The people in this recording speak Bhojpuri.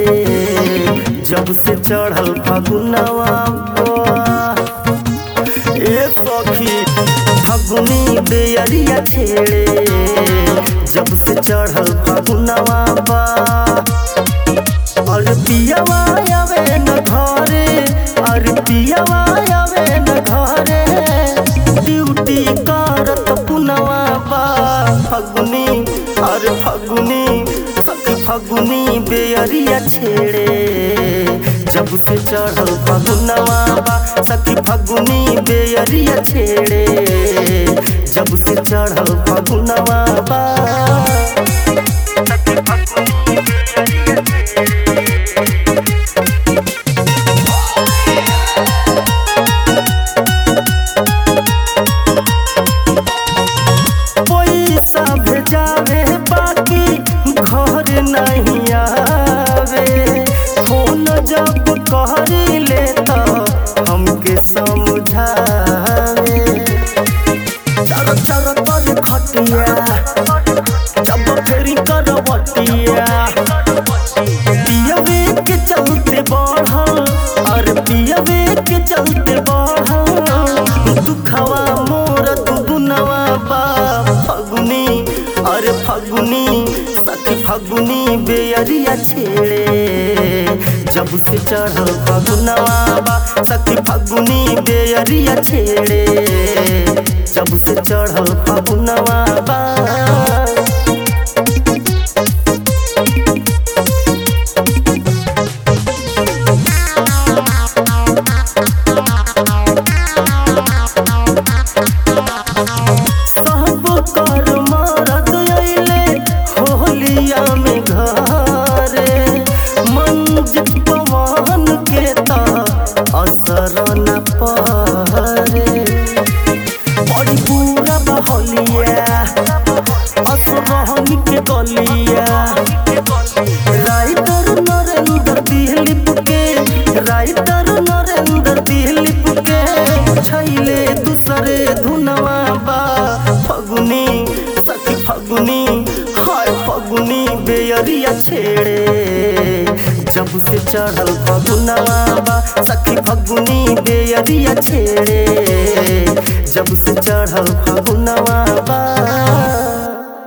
जब से चढ़ल फगुनवा ए सखी फगुनी बेअरिया छेड़े जब से चढ़ल फगुनवा बा और पियावा आवे न घरे और पियावा आवे न घरे ड्यूटी करत पुनवा बा फगुनी और फगुनी फगुनी बेअरिया छेड़े जब से चढ़ल फगुनवा बा सखी फगुनी बेअरिया छेड़े जब से चढ़ल फगुनवा बा सखी फगुनी बेअरिया पैसा भेजावे बाकी घर नहीं आवे फोन जब कहरी ले तो हमके समझावे चर चर कर खटिया जब फेरी करवटिया पियवे के चलते बढ़ल और पियवे के चलते बढ़ल दुखवा मोर दुगुनवा बा फगुनी और फगुनी सखी फगुनी बेअरिया छेड़े जब से चढ़ल फगुनवा बा सखी फगुनी बेअरिया छेड़े जब से चढ़ल फगुनवा बा असर न परे बड़ी पूरा बहलिया असरहनी के गलिया राइटर नरेंद्र दिलीप के छैले दूसरे धुनवा बा फगुनी सखी फगुनी हाय फगुनी बेअरिया छेड़े जब से चढ़ल फगुनवा बा सखी फगुनी बेअरिया छेड़े जब से चढ़ल फगुनवा बा।